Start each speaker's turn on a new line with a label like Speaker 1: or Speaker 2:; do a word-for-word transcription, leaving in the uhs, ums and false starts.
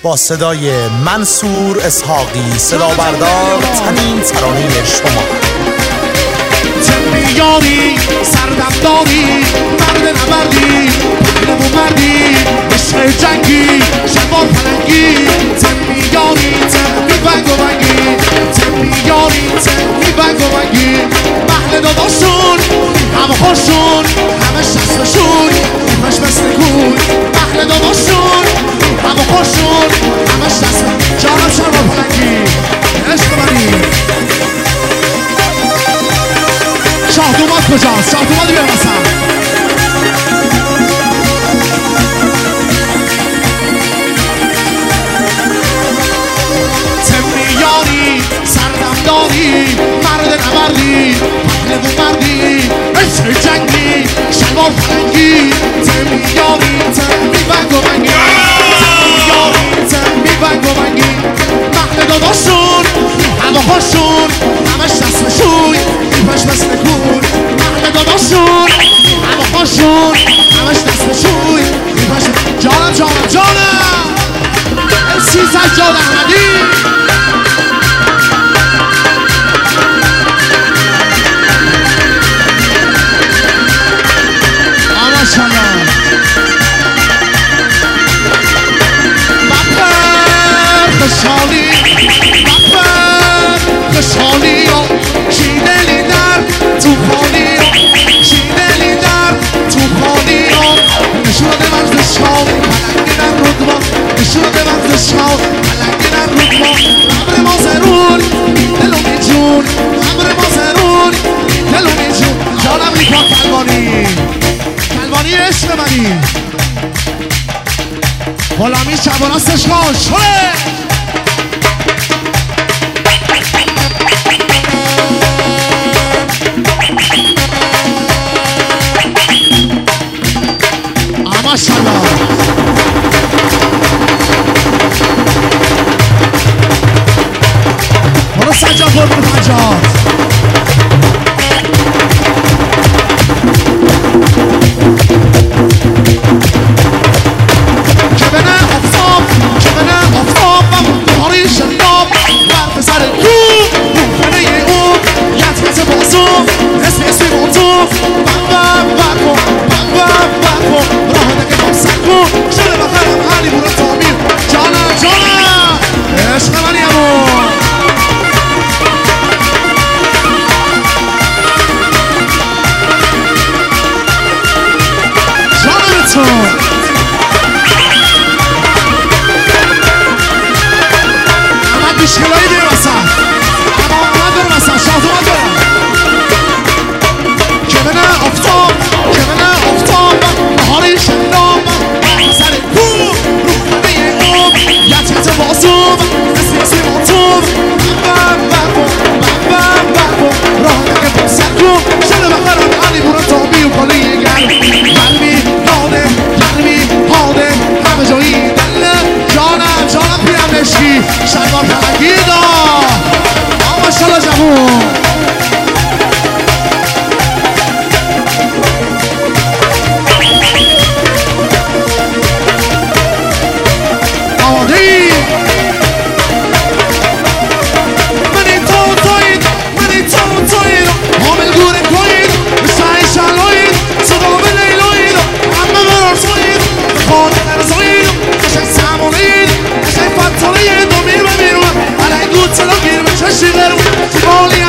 Speaker 1: با صدای منصور اسحاقی، صدا بردار تنین ترانه شما.
Speaker 2: تنبیاری سردمداری مرد نبردی پهلو مردی عشق جنگی شلوار پلنگی تنبیاری تنبی بنگ و بنگی تنبیاری تنبی بنگ و بنگی محل داداشون همه خوشون همه شسمشون همش مثل کون محل داداشون همه خوشون همه شسم جانم شلوار پلنگی عشق منی شاه دومات کجاست؟ شاه دومات بیار مثلا تنبیاری سردمداری مرد نبردی پهلو مردی عشق جنگی شلوار پلنگی تنبیاری تنبی بنگ و بنگی تنبیاری تنبی بنگ و بنگی محل داداشون همه خوشون همه شسمشون ایپش مثل کون محل داداشون همه خوشون همه شسمشون ایپش جانم جانم جانم امسی سجاد احمدی ماشاءالله بپر خوشحالی بپر خوشحالی ها چی دلی در تو خالی ها چی دلی در تو خالی ها نشونه ورزش ها پلنگی در رودما نشونه ورزش ها پلنگی در رودما امر ما ضرور دلومی جون امر ما ضرور دلومی جون جانم ریپا کلبانی کلبانی عشق منی غلامی شب و راستش کن شوه ماشاءالله برو سجاد برو پنجاه شلوار پلنگی دا ماشاءالله جوون آماده‌ای منی تو توید منی تو توید حامل گوره کوید بسای شلوید صدا به لیلوید همه برار توید خانه نرزوید قشنگ سمونید قشنگ فتالید و میر و میر و علی گوت سلام گیر به چشی غرم